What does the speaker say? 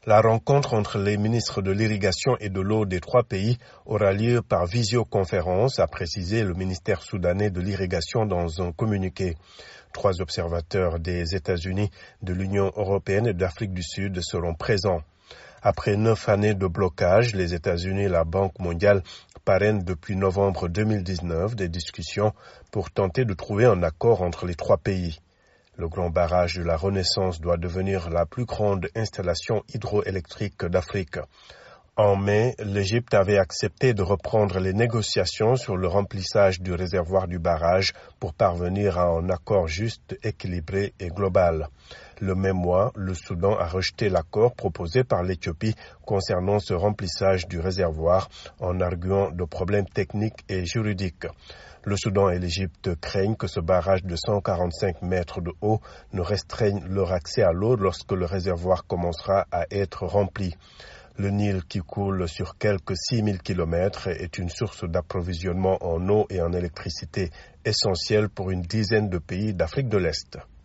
La rencontre entre les ministres de l'irrigation et de l'eau des trois pays aura lieu par visioconférence, a précisé le ministère soudanais de l'irrigation dans un communiqué. 3 observateurs des États-Unis, de l'Union européenne et d'Afrique du Sud seront présents. Après 9 années de blocage, les États-Unis et la Banque mondiale parrainent depuis novembre 2019 des discussions pour tenter de trouver un accord entre les trois pays. Le grand barrage de la Renaissance doit devenir la plus grande installation hydroélectrique d'Afrique. En mai, l'Égypte avait accepté de reprendre les négociations sur le remplissage du réservoir du barrage pour parvenir à un accord juste, équilibré et global. Le même mois, le Soudan a rejeté l'accord proposé par l'Éthiopie concernant ce remplissage du réservoir en arguant de problèmes techniques et juridiques. Le Soudan et l'Égypte craignent que ce barrage de 145 mètres de haut ne restreigne leur accès à l'eau lorsque le réservoir commencera à être rempli. Le Nil, qui coule sur quelques 6000 km, est une source d'approvisionnement en eau et en électricité essentielle pour une dizaine de pays d'Afrique de l'Est.